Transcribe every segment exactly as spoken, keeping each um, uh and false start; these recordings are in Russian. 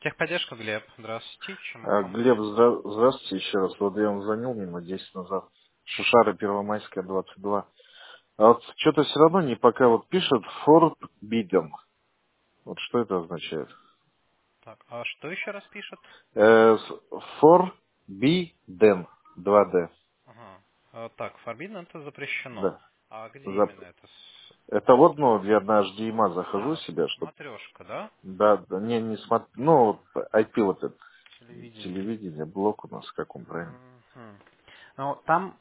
Техподдержка, Глеб. Здравствуйте. Чем могу А, помочь? Глеб, здра- здравствуйте еще раз. Вот я вам звонил минут десять назад. Шушара Первомайская, двадцать два. А вот что-то все равно не пока вот пишет Forbidden. Вот что это означает? Так, а что еще раз пишет? Э, с- Forbidden. два дэ. Ага. А, так, Forbidden это запрещено. Да. А где За- именно это? С- Это вот, ну, я на эйч ди эм эй захожу А, себя, чтобы... смотрешка, да? Да, да, не, не смотрю. Ну, вот ай пи вот это. Телевидение. Телевидение, блок у нас, как он правильно? Мгм. Ну, там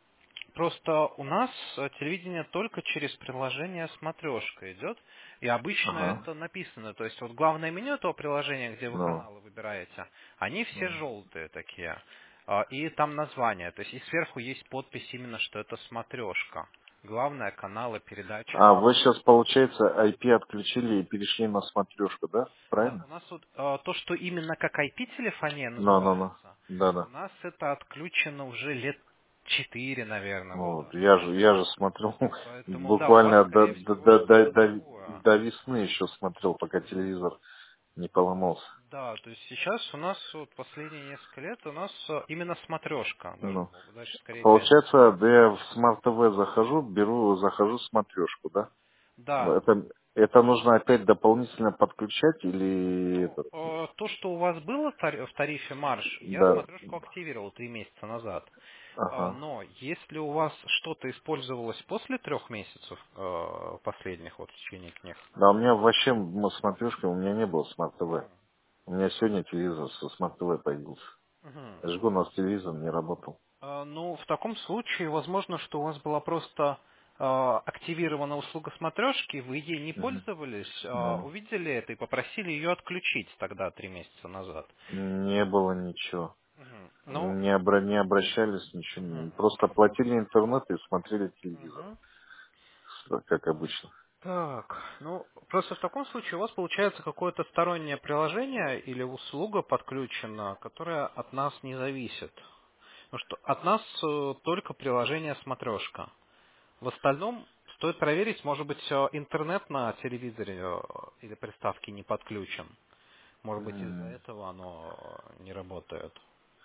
просто у нас э, телевидение только через приложение смотрешка идет, и обычно Ага. это написано. То есть вот главное меню этого приложения, где вы Ну, каналы выбираете, они все ну. желтые такие. А, И там название. То есть и сверху есть подпись именно, что это смотрешка. Главное каналы, передачи. А, вы сейчас, получается, ай пи отключили и перешли на смотрешку, да? Да, Правильно? у нас вот э, то, что именно как ай пи-телефония Ну, ну, ну. называется, Да, у да. нас это отключено уже лет четыре, наверное, Вот, года. я же, я же смотрел Поэтому, да, у вас, буквально до, скорее до, всего, до, что-то до, до, другое. до весны еще смотрел, пока Мгм. телевизор не поломался. Да, то есть сейчас у нас вот последние несколько лет у нас э, именно смотрешка должна Ну, была быть. Дальше скорее получается, да пять джи. я в Smart ти ви захожу, беру, захожу смотрешку, да? Да, Это, это нужно опять дополнительно подключать или ну, этот? э, то, что у вас было в тари- в тарифе марш, я Да. смотрешку активировал три месяца назад. А, Ага. Но если у вас что-то использовалось после трех месяцев э, последних, вот в течение них, Да, у меня вообще м, смотрешка, у меня не было Smart ти ви. м, У меня сегодня телевизор со Smart ти ви появился. мгм. Я жгу, у нас телевизор не работал. А, ну, в таком случае, возможно, что у вас была просто э, активирована услуга смотрешки, вы ей не Мгм. пользовались, а, Ну, увидели это и попросили ее отключить тогда три месяца назад. не было ничего. Мгм. Ну, Не, обра- не обращались, ничего. мгм. не- Просто платили интернет и смотрели телевизор. Мгм. Что, как обычно. Так, ну, просто в таком случае у вас получается какое-то стороннее приложение или услуга подключена, которая от нас не зависит. Потому что от нас э, только приложение смотрешка. В остальном стоит проверить, может быть, э, интернет на телевизоре э, или приставке не подключен. Может быть, из-за М. этого оно э, не работает.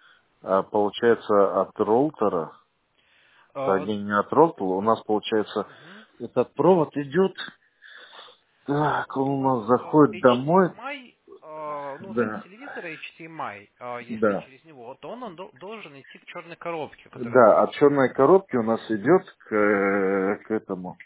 А получается от роутера, Э, точнее не от роутера, у нас получается мгм. этот провод идет, так, он Вот у у вас нас э, заходит домой. эйч ди эм ай, э, ну, сам Да, телевизор эйч ди эм ай, э, если да. через него, то он, он дол- должен идти к черной коробке, которая Да, от находится черной коробки у нас идет к, э, к этому,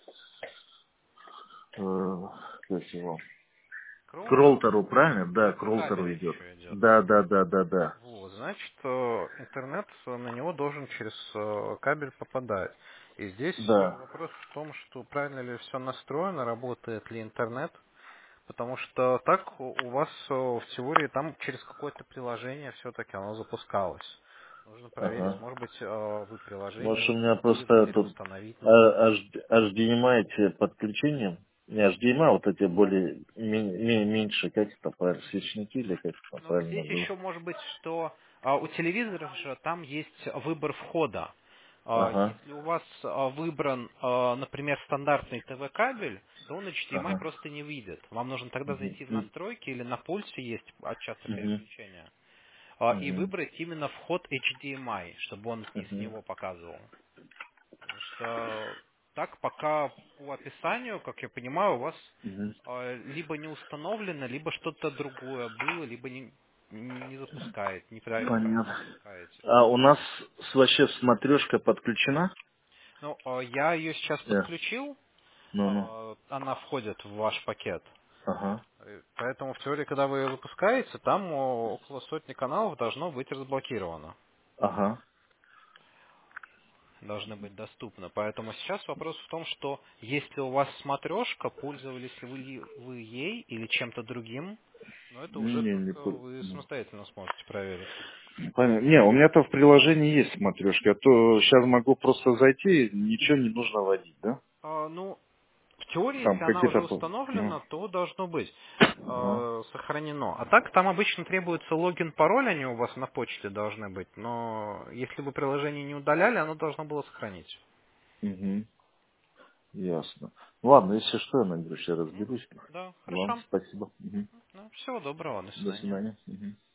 э, как его, к к роутеру. роутеру, правильно? Да, к Это роутеру кабель идет. еще идет. Да, да, да, да, да. Вот, значит, э, интернет э, на него должен через э, кабель попадать. И здесь э, Да. вопрос в том, что правильно ли все настроено, работает ли интернет, потому что так у у вас э, в теории там через какое-то приложение все-таки оно запускалось. Нужно проверить, Ага. может быть, э, вы приложение Может, у меня установили просто или тут установить нужно. а, H- эйч ди эм ай эти подключения, не эйч ди эм ай, вот эти более, ми- ми- меньше, как это правильно, свечники или как это Ну, правильно здесь было. еще может быть, что а, у телевизоров же там есть выбор входа. А, Ага, Если у вас а, выбран, а, например, стандартный ТВ-кабель, то он эйч ди эм ай ага. просто не выйдет. Вам нужно тогда Мгм, зайти в м, настройки или на пульсе есть от часа мгм, переключения, а, и мгм, выбрать именно вход эйч ди эм ай, чтобы он из мгм, него показывал. Потому что так пока по описанию, как я понимаю, у вас мгм. а, либо не установлено, либо что-то другое было, либо не, не запускает, неправильно Понятно. запускаете. А у нас с- вообще смотрешка подключена? Ну, а, я ее сейчас Да. подключил, Ну-ну. а, она входит в ваш пакет. Ага, Э, Поэтому в теории, когда вы ее запускаете, там о, около сотни каналов должно быть разблокировано. ага. Должны быть доступны. Поэтому сейчас вопрос в том, что если у вас смотрешка, пользовались ли вы, вы ей или чем-то другим, но это уже Не, не, только пол- вы ну. самостоятельно сможете проверить. Понятно. Не, у меня-то в приложении есть смотрешка, а то сейчас могу просто зайти, ничего не нужно вводить, да? А, ну, в теории, Там если она какие-то... уже по- Ну, установлена, то должно быть ага. э, сохранено. А так там обычно требуется логин, пароль, они у вас на почте должны быть, но если вы приложение не удаляли, оно должно было сохранить. Мгм. Ясно. Ладно, если что, я наберу, еще М? разберусь. Да, Ладно, хорошо. спасибо. Мгм. Ну, всего доброго, до До свидания. свидания. Мгм.